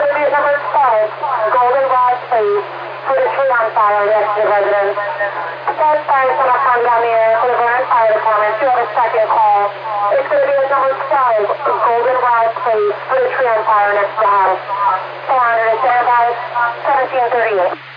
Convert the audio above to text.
going to be at number 12, Goldenrod Place. Put a tree on fire next to the residence. That's fire someone comes down the air for the Vernon Fire Department. You have a second call. It's going to be at number 12, Goldenrod Place. Put a tree on fire next to the house. 400, identified 1738.